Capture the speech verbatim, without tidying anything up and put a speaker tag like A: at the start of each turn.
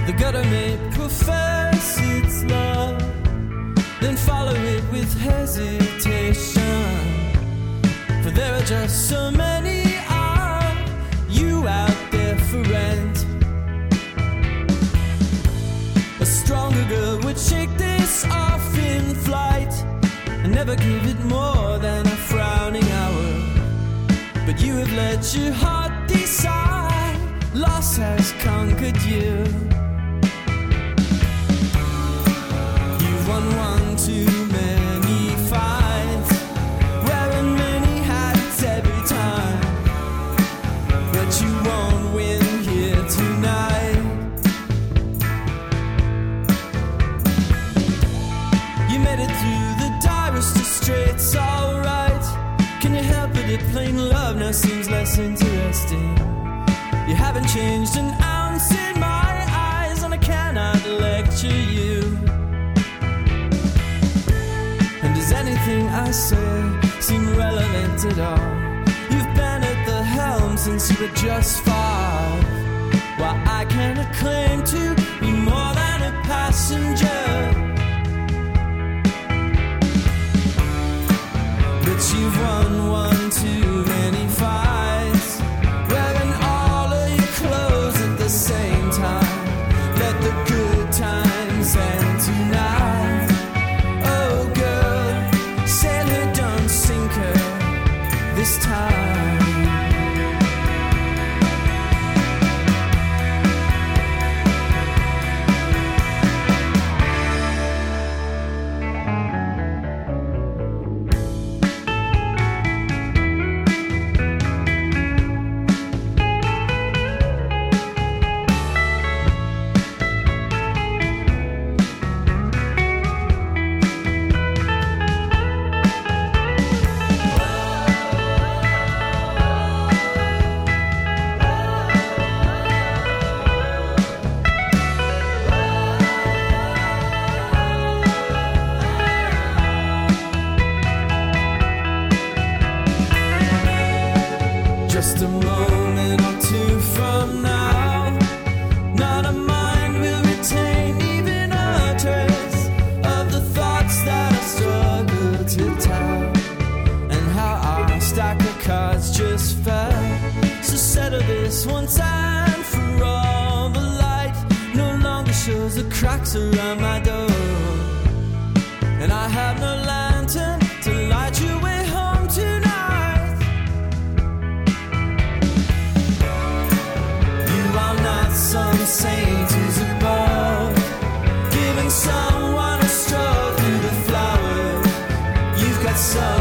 A: The gutter may profess its love, then follow it with hesitation. For there are just so many of you out there for rent. A stronger girl would shake this off in flight and never give it more than a frowning hour. But you have let your heart decide, loss has conquered you. You've won one too many fights, wearing many hats every time, but you won't win here tonight. You made it through the direst of straits, alright. Can you help it if plain love now seems less interesting? You haven't changed an ounce in my eyes, and I cannot lecture you. And does anything I say seem relevant at all? You've been at the helm since you were just five, while I cannot claim to be more than a passenger. But you've won one too many fights, wearing all of your clothes at the same time. Let the good times end tonight. Oh girl, sail her, don't sink her this time. Just a moment or two from now, not a mind will retain even a trace of the thoughts that I struggle to tell, and how our stack of cards just fell. So settle this once and for all. The light no longer shows the cracks around my door, and I have no lantern to light your way home tonight. Some saint who's above, giving someone a stroll through the flowers. You've got some